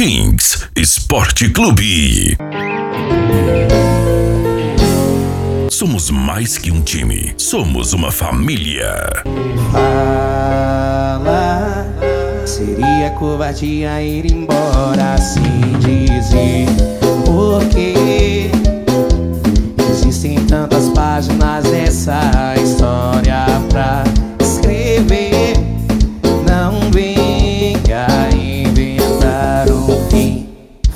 Kings Esporte Clube. Somos mais que um time, somos uma família. Fala, seria covardia ir embora sem dizer porque existem tantas páginas dessa história pra escrever. Não venha inventar um fim.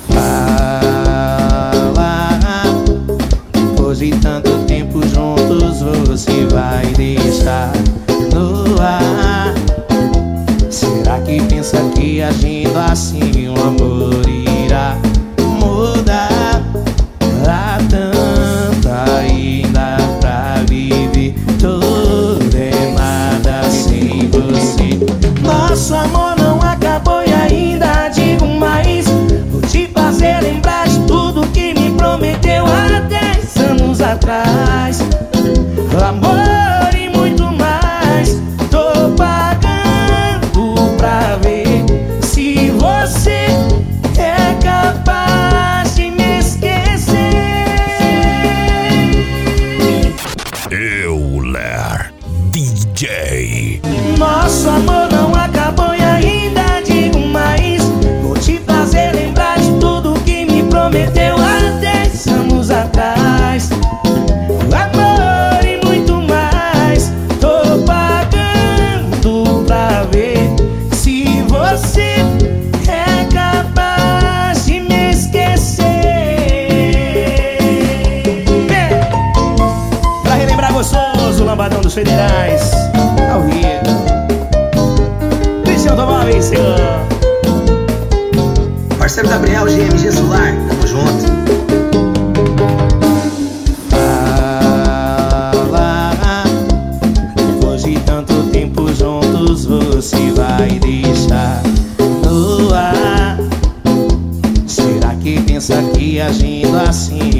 Fala, depois de tanto tempo juntos você vai deixar no ar. Será que pensa que agindo assim o amor irá mudar? Há tanta ainda pra viver, tudo é nada sem você. Nosso amor não acabou e ainda digo mais. Vou te fazer lembrar de tudo que me prometeu há 10 anos atrás. Amor e muito mais. Tô pagando pra ver se você é capaz de me esquecer. Euler DJ. Nosso amor não acabou e ainda digo mais. Vou te fazer lembrar de tudo que me prometeu há 10 anos atrás. Amor e muito mais. Tô pagando pra ver se você é capaz de me esquecer. Pra relembrar gostoso, o lambadão dos federais ao vivo. Automóveis, senhor. Parceiro Gabriel, GMG Solar, tamo junto. Fala, depois de tanto tempo juntos você vai deixar no ar. Será que pensa que agindo assim